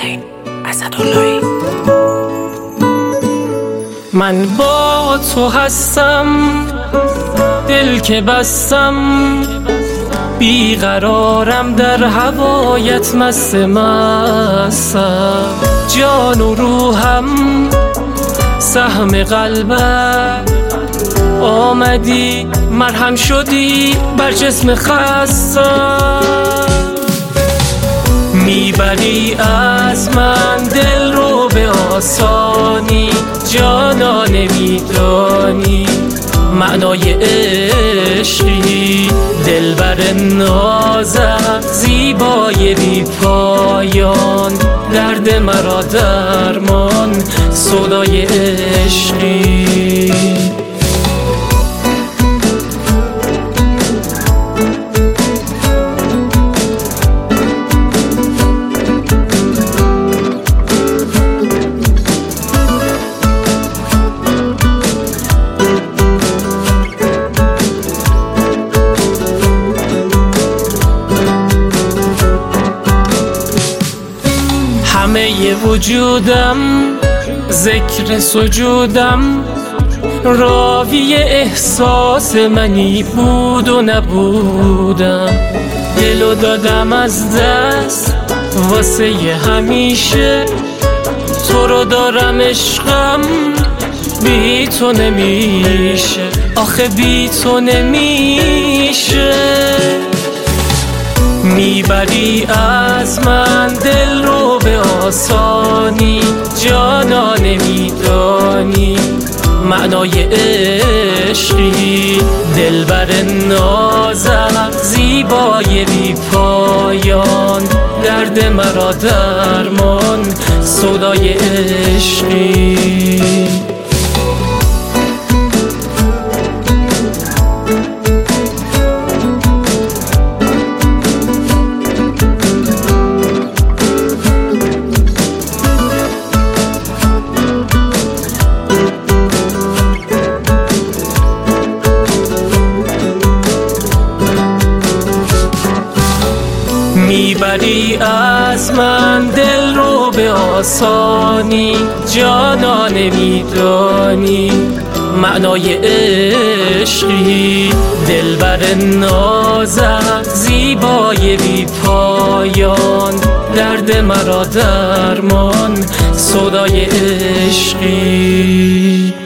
حسین اسداللهی. من با تو هستم، دل که بستم، بیقرارم در هوایت مست مستم. جان و روحم سهم قلبم، آمدی مرهم شدی بر جسم خستم. میبری از من دل رو به آسانی، جانا نمیدانی معنای عشقی. دلبر نازم زیبای بی پایان، درد مرا درمان سودای عشقی. همه وجودم ذکر سجودم، راوی احساس منی بود و نبودم. دلو دادم از دست واسه همیشه، تو رو دارم عشقم بی تو نمیشه، آخه بی تو نمیشه. میبری از من دل رو به آسانی، جانا نمیدانی معنای عشقی. دلبر نازم زیبای بی پایان، درد مرا درمان سودای عشقی. میبری از من دل رو به آسانی، جانا نمیدانی معنای عشقی. دلبر نازم زیبای بی پایان، درد مرا درمان سودای عشقی.